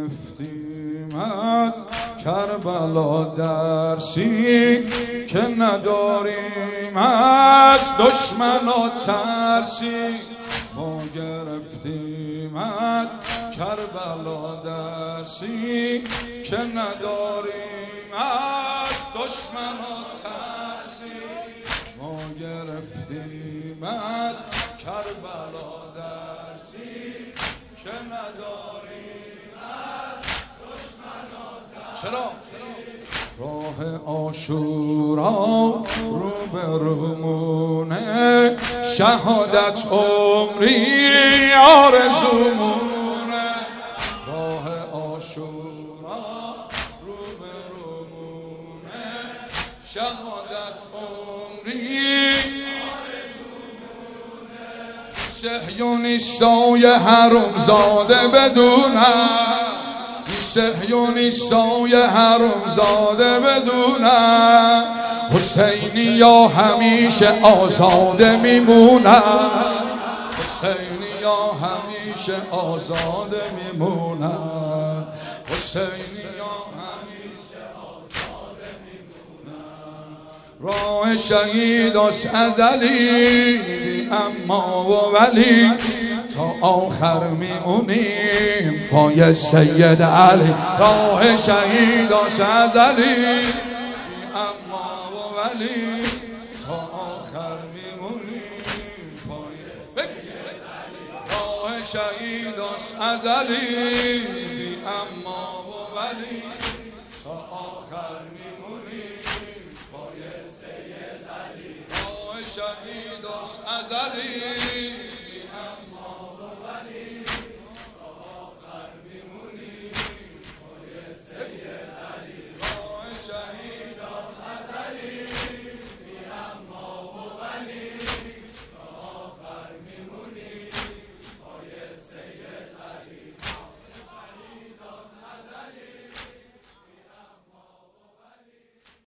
گرفتیمت کربلا درسی که نداریم از دشمن و ترسی. ما گرفتیمت کربلا درسی که نداریم از دشمن و ترسی. ما گرفتیمت کربلا درسی که نداریم از دشمن و ترسی. چرا؟ راه عاشورا رو به رومونه، شهادت عمری آرزومونه. راه عاشورا رو به رومونه، شهادت عمری آرزومونه. صهیونیستای حرومزاده بدونم، صهیونیستای حرومزاده بدونن حسینی یا همیشه آزاده میمونن. حسینی یا همیشه آزاده میمونن. حسینی یا همیشه آزاده میمونن. راه شهید از ازلی اما و ولی تا آخر میمونیم پای سید علی. راه شهید از ازلی اما و ولی تا آخر میمونیم پای سید علی. راه شهید از ازلی اما و ولی تا آخر میمونیم پای سید علی. راه شهید از ازلی